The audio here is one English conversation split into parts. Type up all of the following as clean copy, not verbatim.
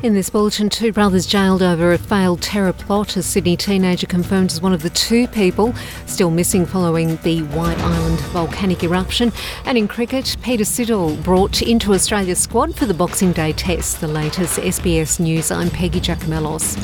In this bulletin, two brothers jailed over a failed terror plot. A Sydney teenager confirmed as one of the two people still missing following the White Island volcanic eruption. And in cricket, Peter Siddle brought into Australia's squad for the Boxing Day test. The latest SBS News. I'm Peggy Giacomellos.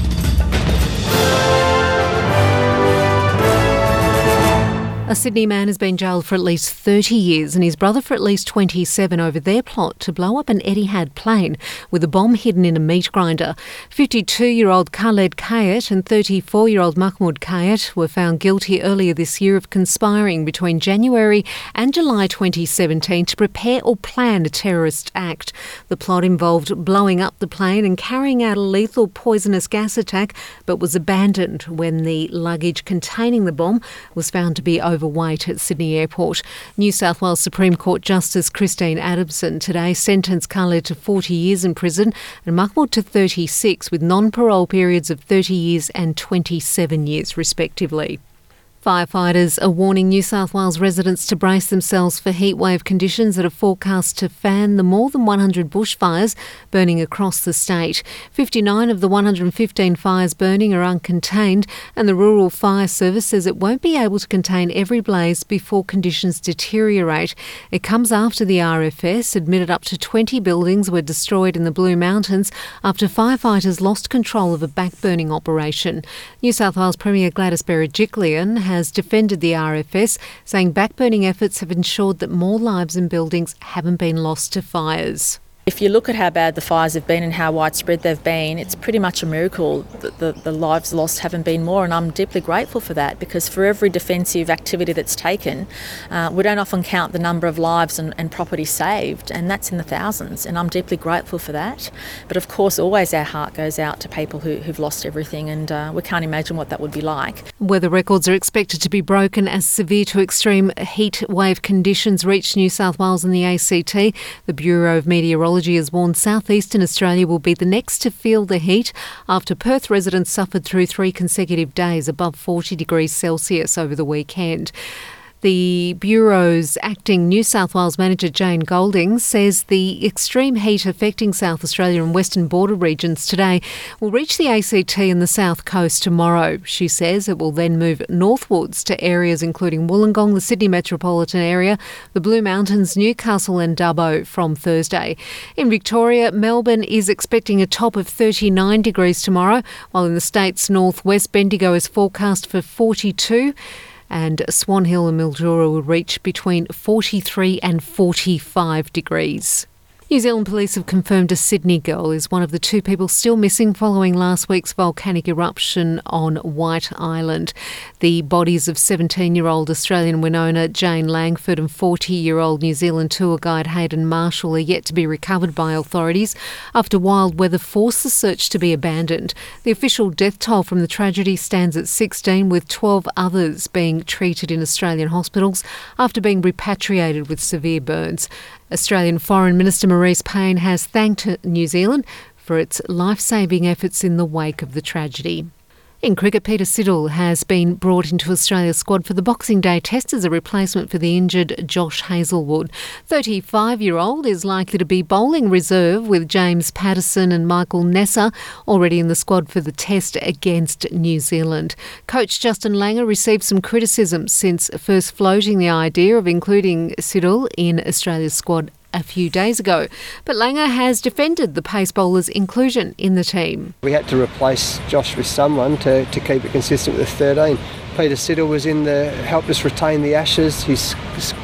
A Sydney man has been jailed for at least 30 years and his brother for at least 27 over their plot to blow up an Etihad plane with a bomb hidden in a meat grinder. 52-year-old Khaled Kayet and 34-year-old Mahmoud Kayet were found guilty earlier this year of conspiring between January and July 2017 to prepare or plan a terrorist act. The plot involved blowing up the plane and carrying out a lethal poisonous gas attack, but was abandoned when the luggage containing the bomb was found to be overweight at Sydney Airport. New South Wales Supreme Court Justice Christine Adamson today sentenced Khaled to 40 years in prison and Mahmoud to 36, with non-parole periods of 30 years and 27 years respectively. Firefighters are warning New South Wales residents to brace themselves for heatwave conditions that are forecast to fan the more than 100 bushfires burning across the state. 59 of the 115 fires burning are uncontained, and the Rural Fire Service says it won't be able to contain every blaze before conditions deteriorate. It comes after the RFS admitted up to 20 buildings were destroyed in the Blue Mountains after firefighters lost control of a backburning operation. New South Wales Premier Gladys Berejiklian has defended the RFS, saying backburning efforts have ensured that more lives and buildings haven't been lost to fires. If you look at how bad the fires have been and how widespread they've been, it's pretty much a miracle that the lives lost haven't been more, and I'm deeply grateful for that, because for every defensive activity that's taken, we don't often count the number of lives and property saved, and that's in the thousands, and I'm deeply grateful for that. But of course, always our heart goes out to people who've lost everything, and we can't imagine what that would be like. Weather records are expected to be broken as severe to extreme heat wave conditions reach New South Wales and the ACT. The Bureau of Meteorology has warned southeastern Australia will be the next to feel the heat after Perth residents suffered through 3 consecutive days above 40 degrees Celsius over the weekend. The Bureau's acting New South Wales manager Jane Golding says the extreme heat affecting South Australia and western border regions today will reach the ACT and the south coast tomorrow. She says it will then move northwards to areas including Wollongong, the Sydney metropolitan area, the Blue Mountains, Newcastle and Dubbo from Thursday. In Victoria, Melbourne is expecting a top of 39 degrees tomorrow, while in the state's northwest, Bendigo is forecast for 42. And Swan Hill and Mildura will reach between 43 and 45 degrees. New Zealand police have confirmed a Sydney girl is one of the two people still missing following last week's volcanic eruption on White Island. The bodies of 17-year-old Australian Winona Jane Langford and 40-year-old New Zealand tour guide Hayden Marshall are yet to be recovered by authorities after wild weather forced the search to be abandoned. The official death toll from the tragedy stands at 16, with 12 others being treated in Australian hospitals after being repatriated with severe burns. Australian Foreign Minister Marise Payne has thanked New Zealand for its life-saving efforts in the wake of the tragedy. In cricket, Peter Siddle has been brought into Australia's squad for the Boxing Day test as a replacement for the injured Josh Hazlewood. 35-year-old is likely to be bowling reserve with James Patterson and Michael Nessa already in the squad for the test against New Zealand. Coach Justin Langer received some criticism since first floating the idea of including Siddle in Australia's squad a few days ago. But Langer has defended the pace bowler's inclusion in the team. We had to replace Josh with someone to keep it consistent with the 13. Peter Siddle was helped us retain the Ashes. He's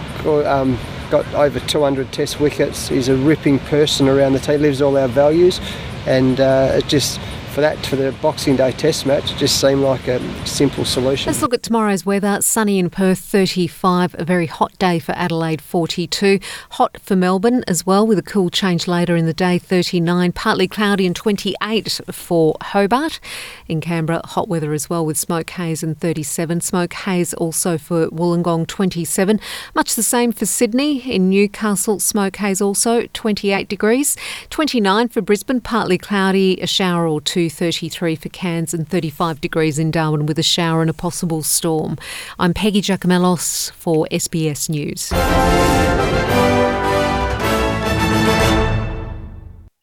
got over 200 test wickets. He's a ripping person around the team, lives all our values, and for the Boxing Day test match, it just seemed like a simple solution. Let's look at tomorrow's weather. Sunny in Perth, 35. A very hot day for Adelaide, 42. Hot for Melbourne as well, with a cool change later in the day, 39. Partly cloudy and 28 for Hobart. In Canberra, hot weather as well with smoke haze and 37. Smoke haze also for Wollongong, 27. Much the same for Sydney. In Newcastle, smoke haze also, 28 degrees. 29 for Brisbane, partly cloudy, a shower or two. 33 for Cairns and 35 degrees in Darwin with a shower and a possible storm. I'm Peggy Giacomellos for SBS News.